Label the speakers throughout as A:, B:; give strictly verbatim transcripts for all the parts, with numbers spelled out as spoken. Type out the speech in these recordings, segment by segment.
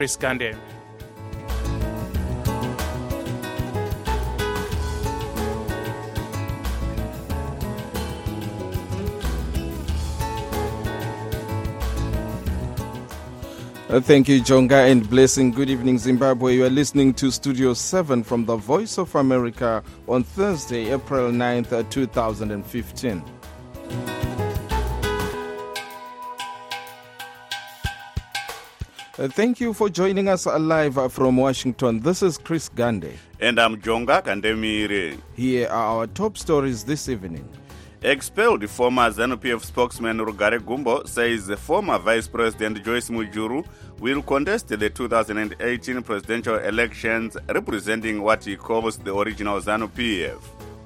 A: Chris Gande.
B: Uh, thank you, Jonga, and blessing. Good evening, Zimbabwe. You are listening to Studio seven from the Voice of America on Thursday, April ninth, two thousand fifteen. Uh, thank you for joining us live uh, from Washington. This is Chris Gande.
C: And I'm Jonga Kandemire.
B: Here are our top stories this evening.
C: Expelled former ZANU-P F spokesman Rugare Gumbo says the former Vice President Joyce Mujuru will contest the two thousand eighteen presidential elections representing what he calls the original ZANU-P F.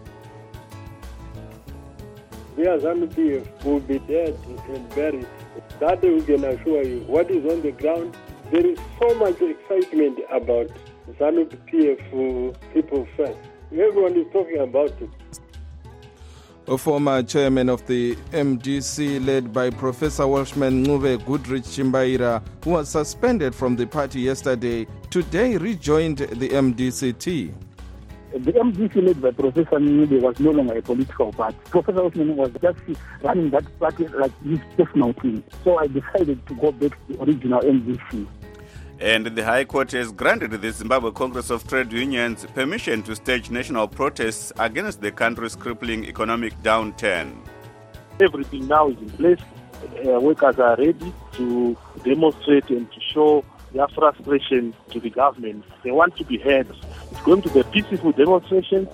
D: Their ZANU-P F will be dead and buried. That we can assure you. What is on the ground, there is so much excitement about ZANU-P F people first. Everyone is talking about it.
B: A former chairman of the M D C, led by Professor Welshman Ncube Goodrich Chimbaira, who was suspended from the party yesterday, today rejoined the M D C T.
E: The M D C led by Professor Ncube was no longer a political party. Professor Welshman was just running that party like his personal team. So I decided to go back to the original M D C.
C: And the High Court has granted the Zimbabwe Congress of Trade Unions permission to stage national protests against the country's crippling economic downturn.
F: Everything now is in place. Uh, workers are ready to demonstrate and to show their frustration to the government. They want to be heard. It's going to be a peaceful demonstration.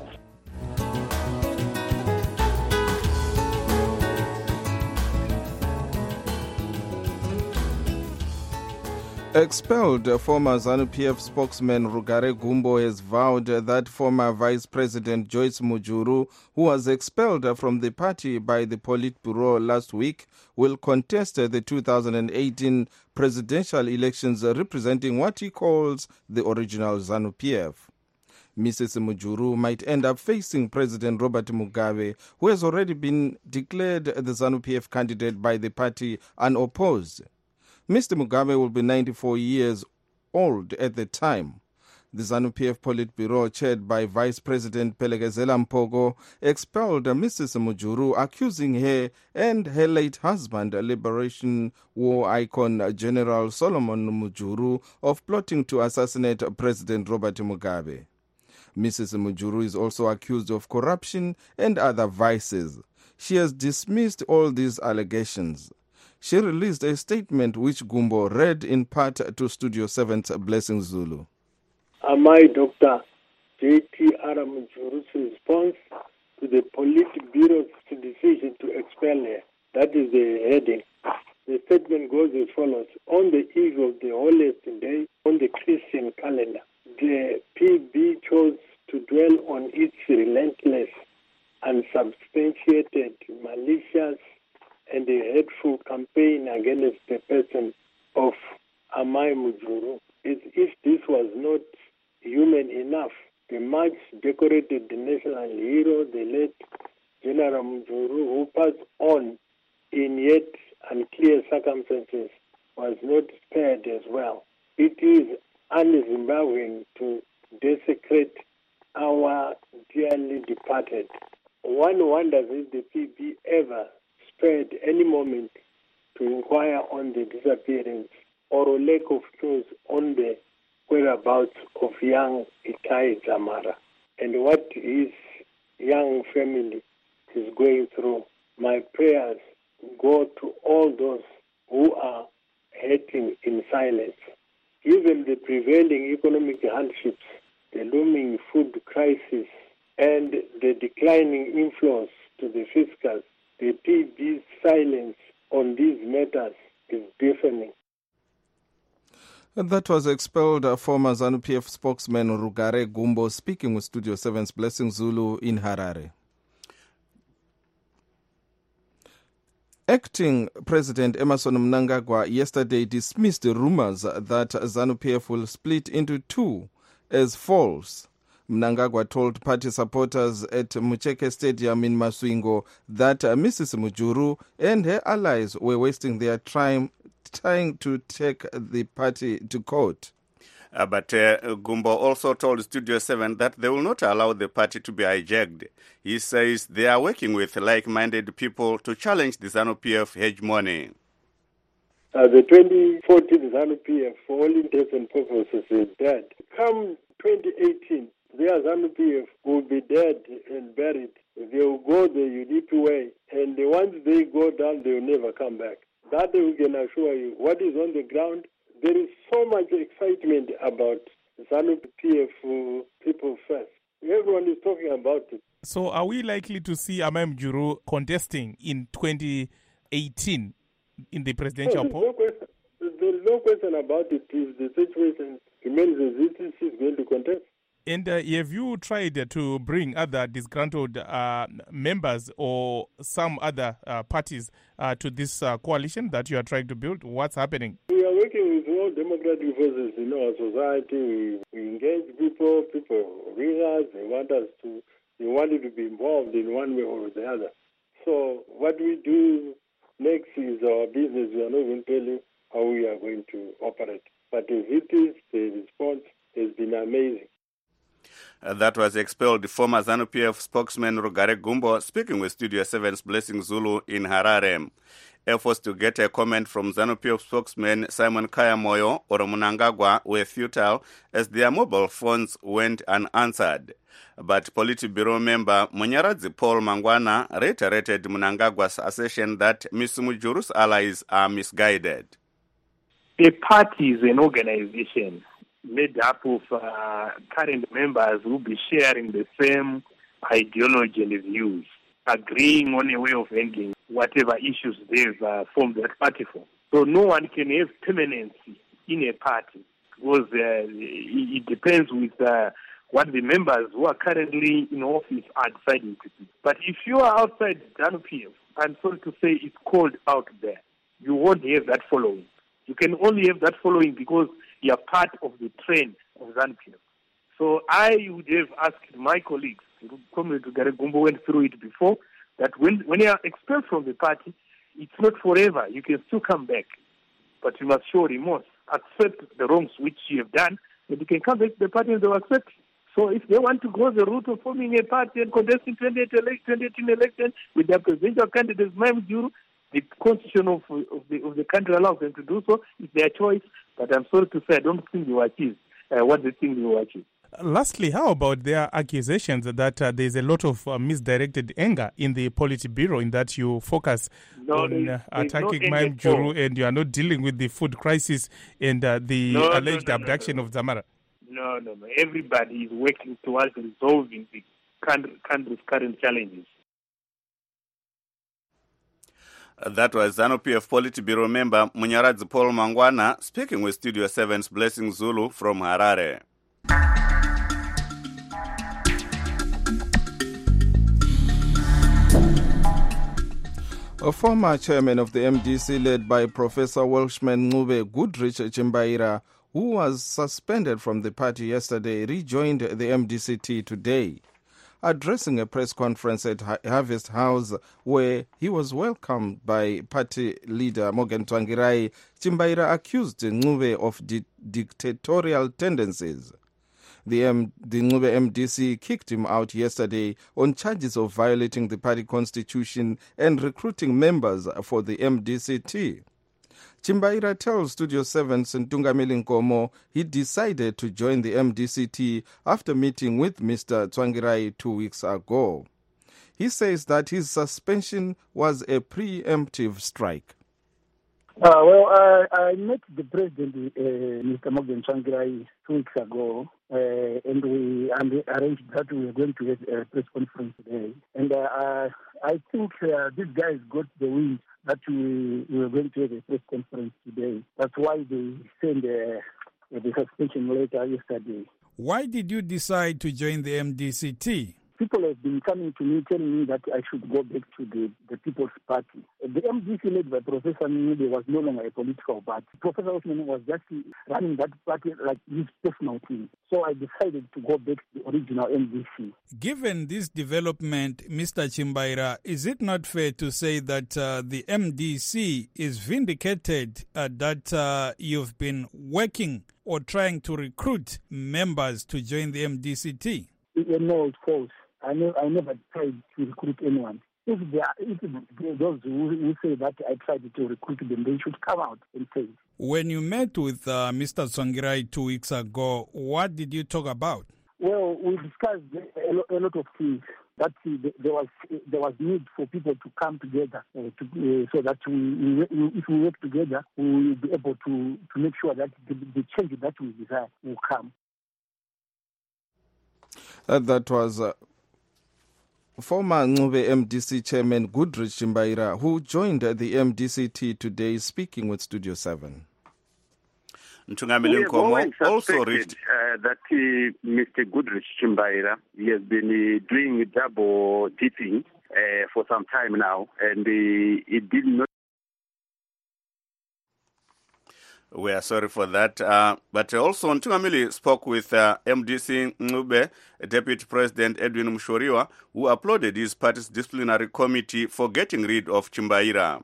B: Expelled former ZANU-P F spokesman Rugare Gumbo has vowed that former Vice President Joyce Mujuru, who was expelled from the party by the Politburo last week, will contest the two thousand eighteen presidential elections representing what he calls the original ZANU-P F. Missus Mujuru might end up facing President Robert Mugabe, who has already been declared the ZANU-P F candidate by the party unopposed. Mister Mugabe will be ninety-four years old at the time. The ZANU-P F Politburo, chaired by Vice President Pelekezela Mpogo, expelled Missus Mujuru, accusing her and her late husband, Liberation War icon General Solomon Mujuru, of plotting to assassinate President Robert Mugabe. Missus Mujuru is also accused of corruption and other vices. She has dismissed all these allegations. She released a statement which Gumbo read in part to Studio seven's Blessing Zulu.
D: Am I Doctor J T R Mujuru's response to the Politburo's decision to expel her? That is the heading. The statement goes as follows. On the eve of the holiest day on the Christian calendar, the P B chose to dwell on its relentless, unsubstantiated, malicious, and a hateful campaign against the person of Amai Mujuru. As if this was not human enough, the march decorated the national hero, the late General Mujuru, who passed on in yet unclear circumstances, was not spared as well. It is un-Zimbabwean to desecrate our dearly departed. One wonders if the P B ever spared any moment to inquire on the disappearance or a lack of clues on the whereabouts of young Itai Zamara and what his young family is going through. My prayers go to all those who are hurting in silence. Given the prevailing economic hardships, the looming food crisis, and the declining inflows to the fiscal, the P B's silence on these matters is deafening.
B: That was expelled uh, former ZANU-P F spokesman Rugare Gumbo speaking with Studio seven's Blessing Zulu in Harare. Acting President Emmerson Mnangagwa yesterday dismissed rumors that ZANU-P F will split into two as false. Mnangagwa told party supporters at Mucheke Stadium in Masvingo that uh, Missus Mujuru and her allies were wasting their time trying to take the party to court.
C: Uh, but uh, Gumbo also told Studio seven that they will not allow the party to be hijacked. He says they are working with like-minded people to challenge the ZANU-P F hegemony.
D: Uh, the twenty fourteen ZANU-P F, for all intents and purposes, is dead. Come twenty eighteen, their ZANU-P F will be dead and buried. They will go the U D P way, and once they go down, they will never come back. That we can assure you. What is on the ground, there is so much excitement about ZANU-P F uh, people first. Everyone is talking about it.
A: So are we likely to see Amai Mujuru contesting in twenty eighteen in the presidential
D: no,
A: poll?
D: No question. There's no question about it. If the situation remains as it is, he's going to contest.
A: And uh, have you tried to bring other disgruntled uh, members or some other uh, parties uh, to this uh, coalition that you are trying to build? What's happening?
D: We are working with all democratic forces in our society. We, we engage people. People ring us. They want us to. They wanted to be involved in one way or the other. So what we do next is our business. We are not going to tell you how we are going to operate. But as it is, the response has been amazing.
C: Uh, that was expelled former ZANU-P F spokesman Rugare Gumbo speaking with Studio seven's Blessing Zulu in Harare. Efforts to get a comment from ZANU-P F spokesman Simon Kayamoyo or Mnangagwa were futile as their mobile phones went unanswered. But Politburo member Munyaradzi Paul Mangwana reiterated Mnangagwa's assertion that Miz Mujuru's allies are misguided.
F: A party is an organization made up of uh, current members who will be sharing the same ideology and views, agreeing on a way of handling whatever issues they've uh, formed that party for. So no one can have permanency in a party because uh, it depends with uh, what the members who are currently in office are deciding to do. But if you are outside ZANU-P F, I'm sorry to say it's cold out there. You won't have that following. You can only have that following because you are part of the train of ZANU-P F. So I would have asked my colleagues, Comrade Rugare Gumbo went through it before, that when, when you are expelled from the party, it's not forever. You can still come back. But you must show remorse, accept the wrongs which you have done, and you can come back to the party and they will accept. So if they want to go the route of forming a party and contesting twenty eighteen election with their presidential candidate, Amai Mujuru, the constitution of, of, the, of the country allows them to do so. It's their choice. But I'm sorry to say, I don't think they will achieve uh, what they think they will achieve.
A: Lastly, how about their accusations that uh, there's a lot of uh, misdirected anger in the Politburo, in that you focus
F: no,
A: on uh,
F: there's,
A: attacking
F: there's
A: Amai Mujuru and you are not dealing with the food crisis and uh, the
F: no,
A: alleged
F: no, no,
A: abduction
F: no, no.
A: of Zamara?
F: No, no, no. Everybody is working towards resolving the country's current challenges.
C: That was ZANU-P F Politburo member Munyaradzi Paul Mangwana speaking with Studio seven's Blessing Zulu from Harare.
B: A former chairman of the M D C led by Professor Welshman Ncube Goodrich Chimbaira, who was suspended from the party yesterday, rejoined the M D C T today. Addressing a press conference at Harvest House where he was welcomed by party leader Morgan Tsvangirai, Chimbaira accused Ncube of di- dictatorial tendencies. The, M- the Ncube M D C kicked him out yesterday on charges of violating the party constitution and recruiting members for the M D C T. Chimbaira tells Studio seven's Ntungamili Nkomo he decided to join the M D C T after meeting with Mister Tsvangirai two weeks ago. He says that his suspension was a preemptive strike.
E: Uh, well, uh, I met the president, uh, Mister Morgan Tsvangirai, two weeks ago, uh, and we and arranged that we were going to have a press conference today. And uh, I think uh, these guys got the wind that we, we were going to have a press conference today. That's why they sent uh, the suspension letter yesterday.
G: Why did you decide to join the M D C T?
E: people have been coming to me telling me that I should go back to the, the People's Party. The M D C led by Professor Mngube was no longer a political party. Professor Osman was just running that party like his personal team. So I decided to go back to the original M D C.
G: Given this development, Mister Chimbaira, is it not fair to say that uh, the M D C is vindicated uh, that uh, you've been working or trying to recruit members to join the M D C T?
E: No, it's false. I, ne- I never tried to recruit anyone. If, they are, if those who, who say that I tried to recruit them, they should come out and say.
G: When you met with uh, Mister Tsvangirai two weeks ago, what did you talk about?
E: Well, we discussed a, lo- a lot of things. That uh, there was there was need for people to come together uh, to, uh, so that we, we, if we work together, we will be able to, to make sure that the, the change that we desire will come.
B: Uh, that was uh, former Ncube M D C chairman Goodrich Chimbaira, who joined uh, the M D C T today, speaking with Studio seven.
C: Ntungamili Nkomo also reached
H: uh, that uh, Mister Goodrich Chimbaira, he has been uh, doing double dipping uh, for some time now, and uh, it did not.
C: We are sorry for that. Uh, but also, Ntungamili spoke with uh, M D C Ncube, Deputy President Edwin Mushoriwa, who applauded his party's disciplinary committee for getting rid of Chimbaira.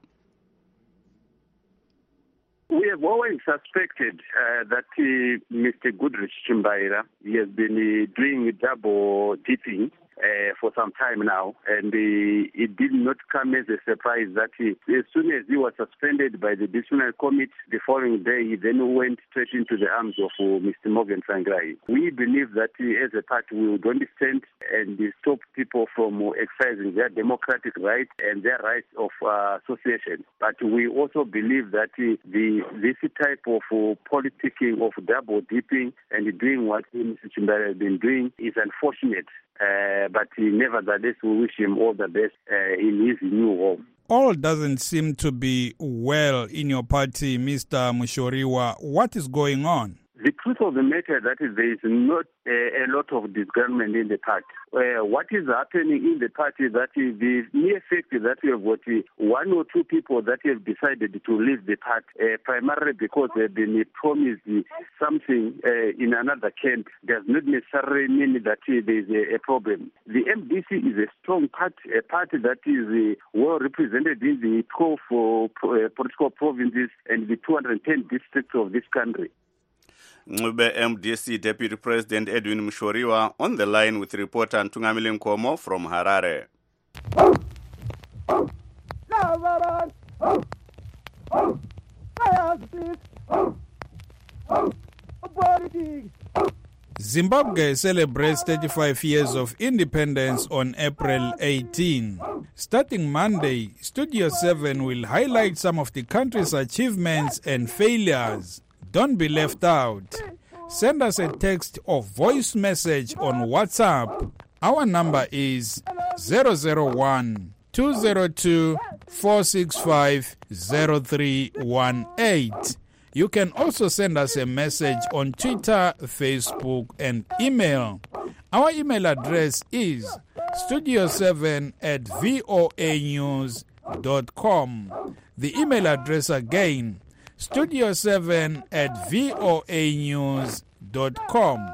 H: We have always suspected uh, that uh, Mister Goodrich Chimbaira, he has been uh, doing double dipping uh, for some time now, and uh, it did not come as a surprise that he, as soon as he was suspended by the disciplinary committee, the following day he then went straight into the arms of uh, Mister Morgan Tsvangirai. We believe that uh, as a party we don't stand and stop people from uh, exercising their democratic rights and their rights of uh, association. But we also believe that uh, the this type of uh, politicking of double dipping and doing what Mister Chimbaira has been doing is unfortunate. Uh, but uh, nevertheless, we wish him all the best uh, in his new home.
G: All doesn't seem to be well in your party, Mister Mushoriwa. What is going on?
H: The truth of the matter is that there is not uh, a lot of disgruntlement in the party. Uh, what is happening in the party is that the mere fact that we have got uh, one or two people that have decided to leave the party, uh, primarily because they've been promised uh, something uh, in another camp, does not necessarily mean that uh, there is a, a problem. The M D C is a strong party, a party that is uh, well represented in the twelve uh, political provinces and the two hundred ten districts of this country.
C: Ncube M D C Deputy President Edwin Mushoriwa on the line with reporter Ntungamili Nkomo from Harare.
G: Zimbabwe celebrates thirty-five years of independence on April eighteenth. Starting Monday, Studio seven will highlight some of the country's achievements and failures. Don't be left out. Send us a text or voice message on WhatsApp. Our number is zero zero one, two zero two, four six five, zero three one eight. You can also send us a message on Twitter, Facebook, and email. Our email address is studio seven at voa news dot com. The email address again, studio seven at voa news dot com.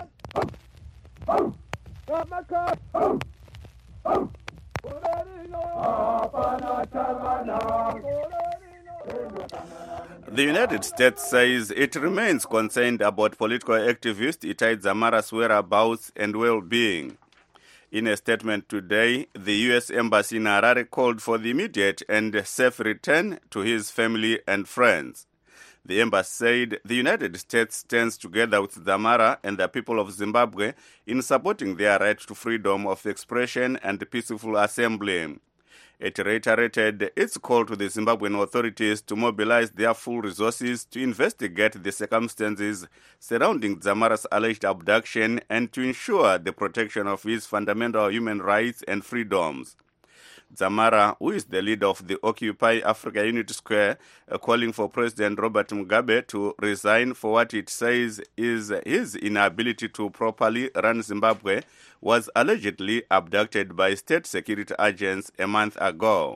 C: The United States says it remains concerned about political activist Itai Dzamara's whereabouts and well-being. In a statement today, the U S Embassy in Harare called for the immediate and safe return to his family and friends. The embassy said the United States stands together with Dzamara and the people of Zimbabwe in supporting their right to freedom of expression and peaceful assembly. It reiterated its call to the Zimbabwean authorities to mobilize their full resources to investigate the circumstances surrounding Dzamara's alleged abduction and to ensure the protection of his fundamental human rights and freedoms. Dzamara, who is the leader of the Occupy Africa Unity Square, uh, calling for President Robert Mugabe to resign for what it says is his inability to properly run Zimbabwe, was allegedly abducted by state security agents a month ago.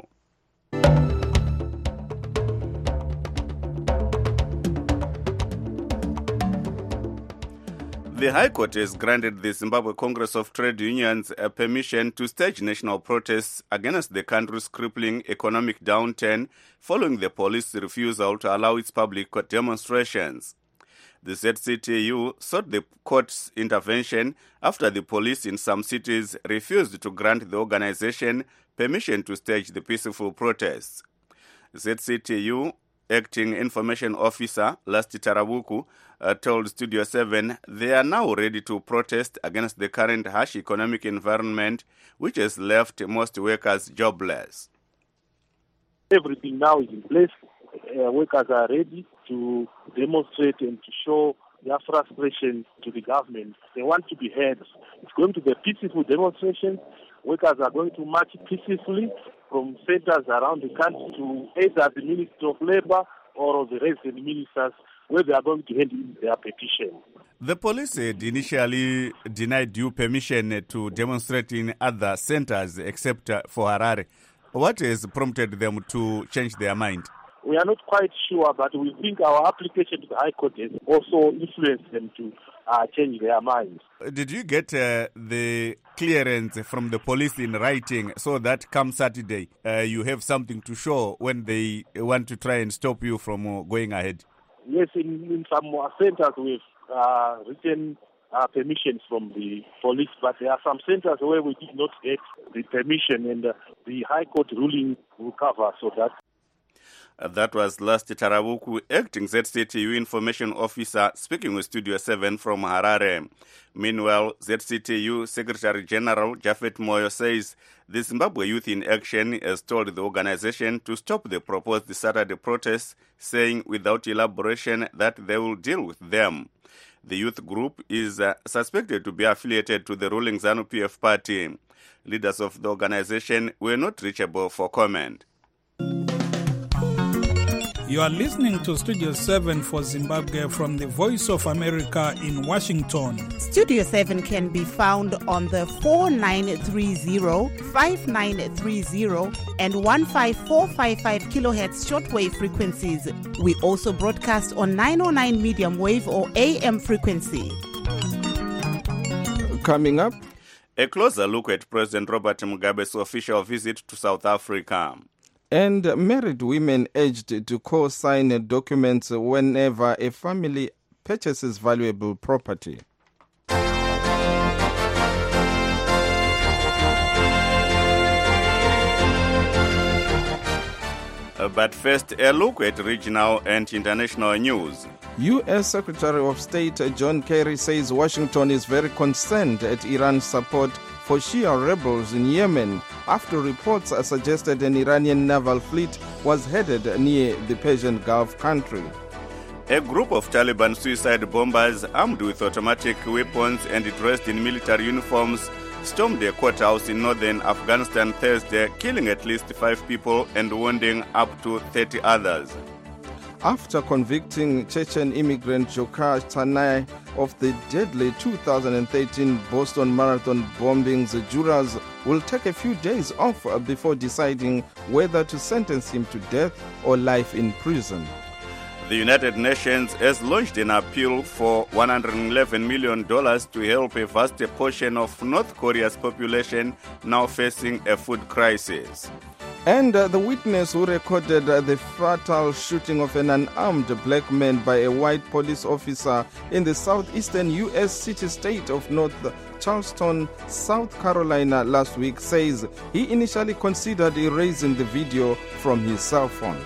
C: The High Court has granted the Zimbabwe Congress of Trade Unions a permission to stage national protests against the country's crippling economic downturn following the police's refusal to allow its public demonstrations. The Z C T U sought the court's intervention after the police in some cities refused to grant the organization permission to stage the peaceful protests. Z C T U Acting Information Officer Lasti Tarabuku uh, told Studio seven they are now ready to protest against the current harsh economic environment which has left most workers jobless.
F: Everything now is in place. Uh, workers are ready to demonstrate and to show their frustration to the government. They want to be heard. It's going to be a peaceful demonstration. Workers are going to march peacefully from centers around the country to either the Ministry of Labour or the resident ministers, where they are going to hand in their petition.
C: The police had initially denied you permission to demonstrate in other centers except for Harare. What has prompted them to change their mind?
F: We are not quite sure, but we think our application to the High Court has also influenced them to uh, change their minds.
C: Did you get uh, the clearance from the police in writing so that come Saturday uh, you have something to show when they want to try and stop you from uh, going ahead?
F: Yes, in, in some centers we've uh, written uh, permissions from the police, but there are some centers where we did not get the permission, and uh, the High Court ruling will cover so that.
C: Uh, that was Lasti Tarabuku, acting Z C T U information officer, speaking with Studio seven from Harare. Meanwhile, Z C T U Secretary General Japhet Moyo says the Zimbabwe Youth in Action has told the organization to stop the proposed Saturday protests, saying without elaboration that they will deal with them. The youth group is uh, suspected to be affiliated to the ruling ZANU P F party. Leaders of the organization were not reachable for comment.
G: You are listening to Studio seven for Zimbabwe from the Voice of America in Washington.
I: Studio seven can be found on the four nine three zero, five nine three zero and one five four five five kilohertz shortwave frequencies. We also broadcast on nine oh nine medium wave or A M frequency.
B: Coming up,
C: a closer look at President Robert Mugabe's official visit to South Africa.
B: And married women urged to co-sign documents whenever a family purchases valuable property.
C: But first, a look at regional and international news.
B: U S Secretary of State John Kerry says Washington is very concerned at Iran's support for Shia rebels in Yemen after reports suggested an Iranian naval fleet was headed near the Persian Gulf country.
C: A group of Taliban suicide bombers armed with automatic weapons and dressed in military uniforms stormed a courthouse in northern Afghanistan Thursday, killing at least five people and wounding up to thirty others.
B: After convicting Chechen immigrant Dzhokhar Tsarnaev of the deadly two thousand thirteen Boston Marathon bombings, jurors will take a few days off before deciding whether to sentence him to death or life in prison.
C: The United Nations has launched an appeal for one hundred eleven million dollars to help a vast portion of North Korea's population now facing a food crisis.
B: And uh, the witness who recorded uh, the fatal shooting of an unarmed black man by a white police officer in the southeastern U S city-state of North Charleston, South Carolina last week says he initially considered erasing the video from his cell phone.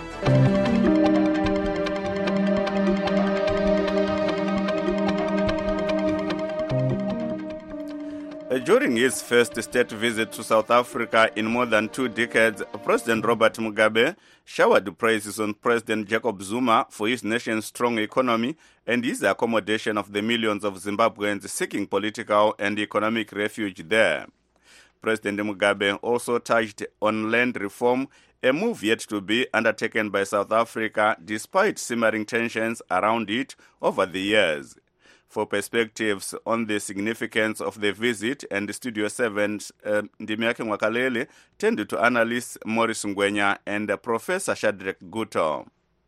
C: During his first state visit to South Africa in more than two decades, President Robert Mugabe showered praises on President Jacob Zuma for his nation's strong economy and his accommodation of the millions of Zimbabweans seeking political and economic refuge there. President Mugabe also touched on land reform, a move yet to be undertaken by South Africa despite simmering tensions around it over the years. For perspectives on the significance of the visit and Studio seven's uh, Ndimiake Mwakalele tended to analysts Maurice Ngwenya and uh, Professor Shadrack Guto.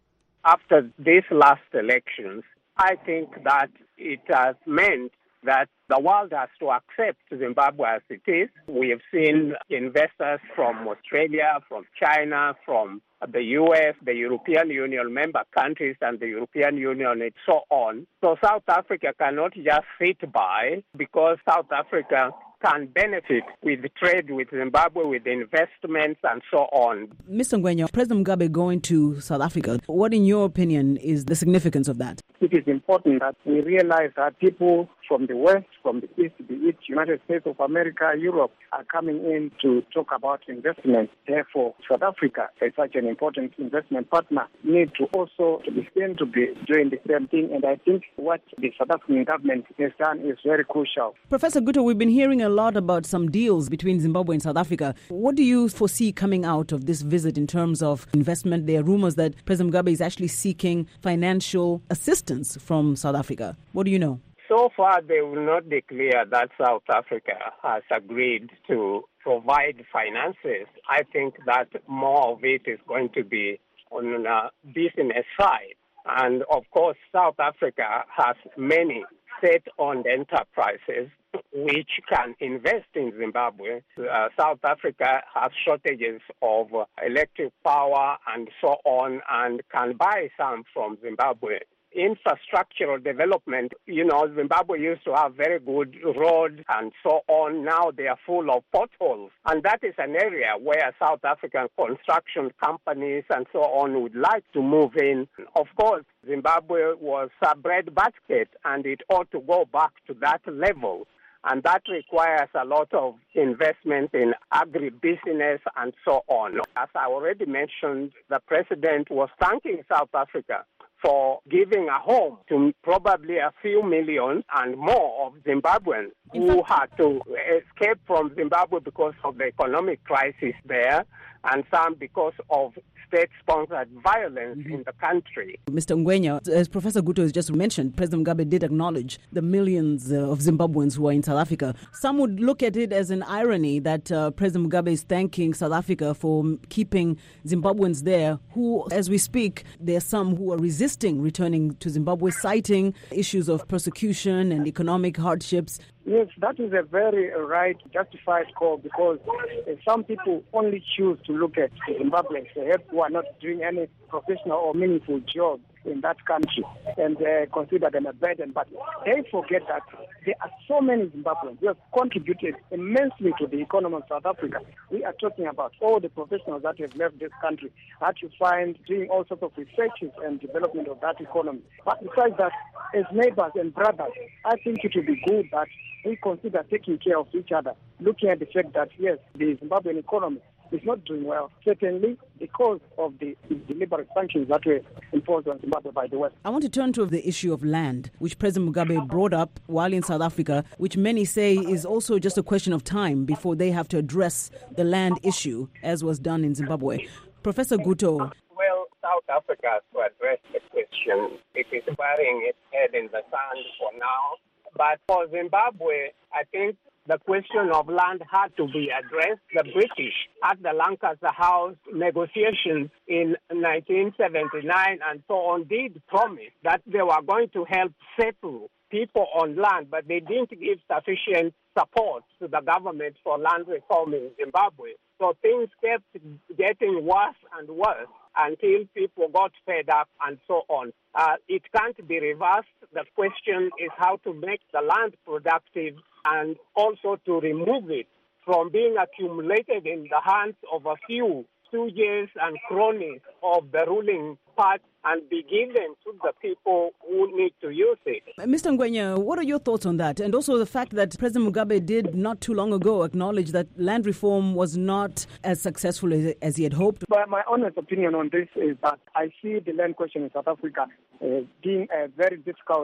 J: After these last elections, I think that it has meant that the world has to accept Zimbabwe as it is. We have seen investors from Australia, from China, from the U S, the European Union member countries, and the European Union and so on. So South Africa cannot just sit by, because South Africa can benefit with trade with Zimbabwe, with investments and so on.
K: Mister Ngwenya, President Mugabe going to South Africa, what in your opinion is the significance of that?
E: It is important that we realize that people from the West, from the East, the East, United States of America, Europe, are coming in to talk about investment. Therefore, South Africa, as such an important investment partner, need to also begin to be doing the same thing. And I think what the South African government has done is very crucial.
K: Professor Guto, we've been hearing a lot about some deals between Zimbabwe and South Africa. What do you foresee coming out of this visit in terms of investment? There are rumors that President Mugabe is actually seeking financial assistance from South Africa. What do you know?
J: So far, they will not declare that South Africa has agreed to provide finances. I think that more of it is going to be on the business side. And of course, South Africa has many state-owned enterprises which can invest in Zimbabwe. Uh, South Africa has shortages of uh, electric power and so on, and can buy some from Zimbabwe. Infrastructural development, you know, Zimbabwe used to have very good roads and so on. Now they are full of potholes. And that is an area where South African construction companies and so on would like to move in. Of course, Zimbabwe was a breadbasket, and it ought to go back to that level. And that requires a lot of investment in agribusiness and so on. As I already mentioned, the president was thanking South Africa for giving a home to probably a few million and more of Zimbabweans who had to escape from Zimbabwe because of the economic crisis there, and some because of state-sponsored violence mm-hmm. in the country.
K: Mister Ngwenya, as Professor Guto has just mentioned, President Mugabe did acknowledge the millions uh, of Zimbabweans who are in South Africa. Some would look at it as an irony that uh, President Mugabe is thanking South Africa for keeping Zimbabweans there, who, as we speak, there are some who are resisting returning to Zimbabwe, citing issues of persecution and economic hardships.
E: Yes, that is a very right, justified call, because uh, some people only choose to look at Zimbabweans who are not doing any professional or meaningful job in that country and uh, consider them a burden. But they forget that there are so many Zimbabweans who have contributed immensely to the economy of South Africa. We are talking about all the professionals that have left this country, had to find, doing all sorts of researches and development of that economy. But besides that, as neighbors and brothers, I think it would be good that we consider taking care of each other, looking at the fact that, yes, the Zimbabwean economy is not doing well, certainly because of the deliberate sanctions that were imposed on Zimbabwe by the West.
K: I want to turn to the issue of land, which President Mugabe brought up while in South Africa, which many say is also just a question of time before they have to address the land issue, as was done in Zimbabwe. Professor Guto.
J: Well, South Africa has to address the question. It is burying its head in the sand for now. But for Zimbabwe, I think the question of land had to be addressed. The British at the Lancaster House negotiations in nineteen seventy-nine and so on did promise that they were going to help settle people on land, but they didn't give sufficient support to the government for land reform in Zimbabwe. So things kept getting worse and worse until people got fed up and so on. Uh, it can't be reversed. The question is how to make the land productive and also to remove it from being accumulated in the hands of a few stooges and cronies of the ruling party and be given to the people who need to use it.
K: Mister Ngwenya, what are your thoughts on that? And also the fact that President Mugabe did not too long ago acknowledge that land reform was not as successful as, as he had hoped.
E: But my honest opinion on this is that I see the land question in South Africa uh, being uh, very difficult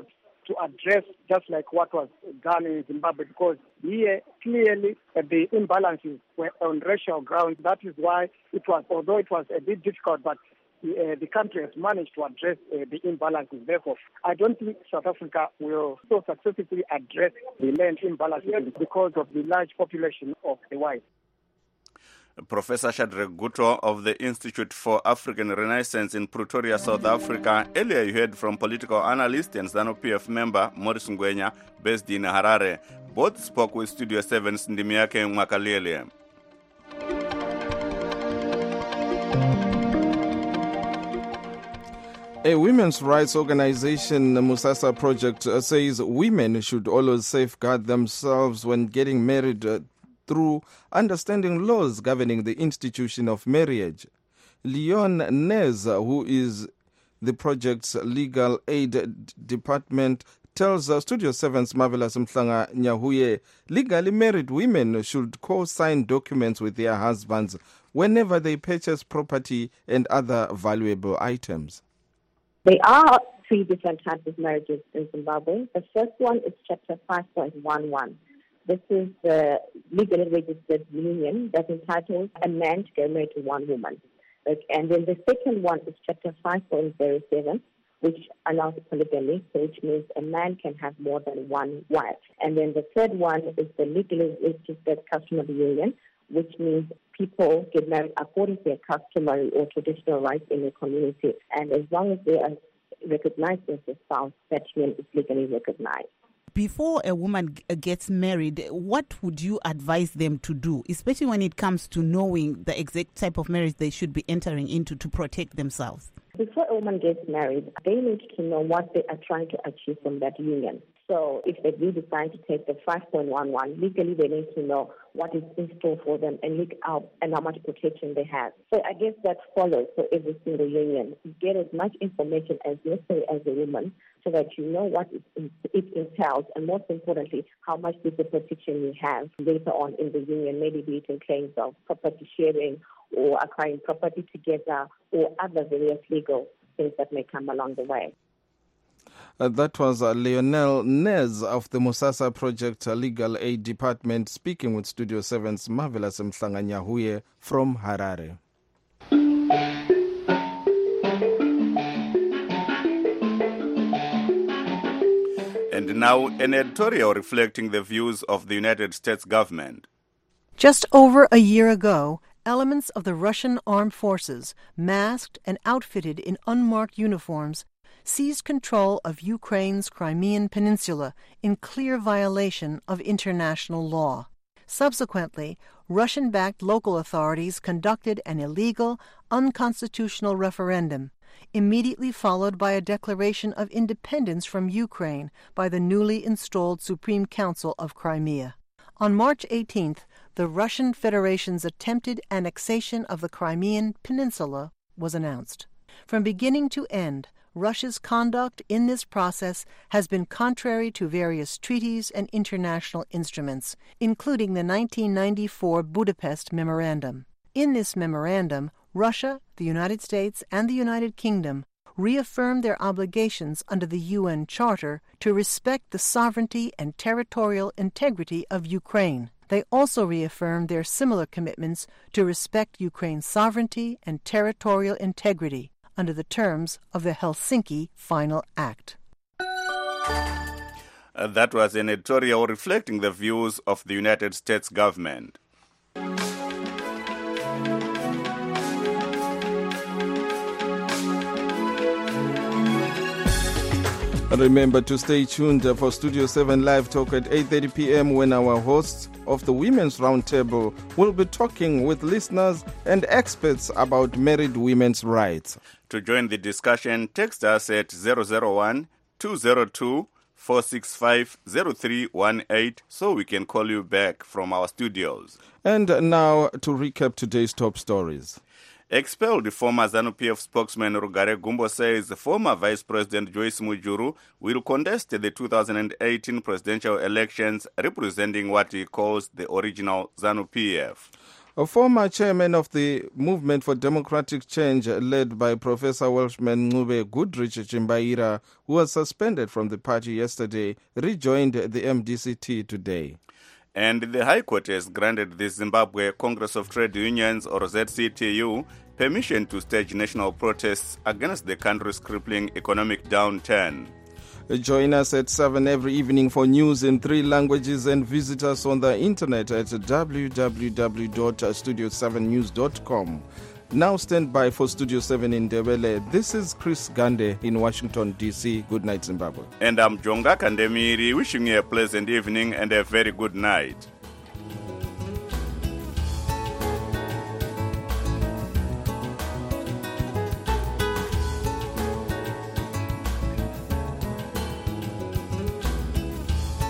E: to address just like what was done in Zimbabwe, because here clearly uh, the imbalances were on racial grounds. That is why it was, although it was a bit difficult, but uh, the country has managed to address uh, the imbalances. Therefore, I don't think South Africa will so successfully address the land imbalances because of the large population of the whites.
C: Professor Shadrack Guto of the Institute for African Renaissance in Pretoria, South Africa. Earlier you heard from political analyst and ZANU-P F member Maurice Ngwenya, based in Harare. Both spoke with Studio seven's Ndimiake Mwakalele.
B: A women's rights organization, Musasa Project, uh, says women should always safeguard themselves when getting married uh, through understanding laws governing the institution of marriage. Leon Nez, who is the project's legal aid department, tells uh, Studio seven's Marvelous Mhlanga Nyahuye legally married women should co-sign documents with their husbands whenever they purchase property and other valuable items.
L: There are three different types of marriages in Zimbabwe. The first one is Chapter five point one one. This is the legally registered union that entitles a man to get married to one woman. Okay. And then the second one is Chapter five point zero seven, which allows polygamy, so which means a man can have more than one wife. And then the third one is the legally registered customary union, which means people get married according to their customary or traditional rights in the community. And as long as they are recognized as a spouse, that union is legally recognized.
I: Before a woman g- gets married, what would you advise them to do, especially when it comes to knowing the exact type of marriage they should be entering into to protect themselves?
L: Before a woman gets married, they need to know what they are trying to achieve from that union. So if they do decide to take the five point one one, legally they need to know what is in store for them and look out and how much protection they have. So I guess that follows for every single union. You get as much information as necessary as a woman so that you know what it, it entails, and most importantly, how much legal protection you have later on in the union, maybe be it in claims of property sharing or acquiring property together or other various legal things that may come along the way.
B: Uh, that was uh, Leonel Nez of the Musasa Project uh, Legal Aid Department speaking with Studio seven's Marvelous Mhlanga Nyahuye from Harare.
C: And now an editorial reflecting the views of the United States government.
M: Just over a year ago, elements of the Russian armed forces, masked and outfitted in unmarked uniforms, seized control of Ukraine's Crimean Peninsula in clear violation of international law. Subsequently, Russian-backed local authorities conducted an illegal, unconstitutional referendum, immediately followed by a declaration of independence from Ukraine by the newly installed Supreme Council of Crimea. On March eighteenth, the Russian Federation's attempted annexation of the Crimean Peninsula was announced. From beginning to end, Russia's conduct in this process has been contrary to various treaties and international instruments, including the nineteen ninety-four Budapest Memorandum. In this memorandum, Russia, the United States, and the United Kingdom reaffirmed their obligations under the U N Charter to respect the sovereignty and territorial integrity of Ukraine. They also reaffirmed their similar commitments to respect Ukraine's sovereignty and territorial integrity under the terms of the Helsinki Final Act.
C: Uh, that was an editorial reflecting the views of the United States government.
B: And remember to stay tuned for Studio seven Live Talk at eight thirty p.m. when our hosts of the Women's Roundtable will be talking with listeners and experts about married women's rights.
C: To join the discussion, text us at zero zero one, two zero two, four six five, zero three one eight so we can call you back from our studios.
B: And now to recap today's top stories.
C: Expelled former ZANU-P F spokesman Rugare Gumbo says former Vice President Joyce Mujuru will contest the two thousand eighteen presidential elections representing what he calls the original ZANU-P F.
B: A former chairman of the Movement for Democratic Change, led by Professor Welshman Ncube Goodrich Chimbaira, who was suspended from the party yesterday, rejoined the M D C T today.
C: And the High Court has granted the Zimbabwe Congress of Trade Unions, or Z C T U, permission to stage national protests against the country's crippling economic downturn.
B: Join us at seven every evening for news in three languages and visit us on the internet at w w w dot studio seven news dot com. Now stand by for Studio seven in Ndebele. This is Chris Gande in Washington, D C. Good night, Zimbabwe.
C: And I'm Jonga Kandemiri, wishing you a pleasant evening and a very good night.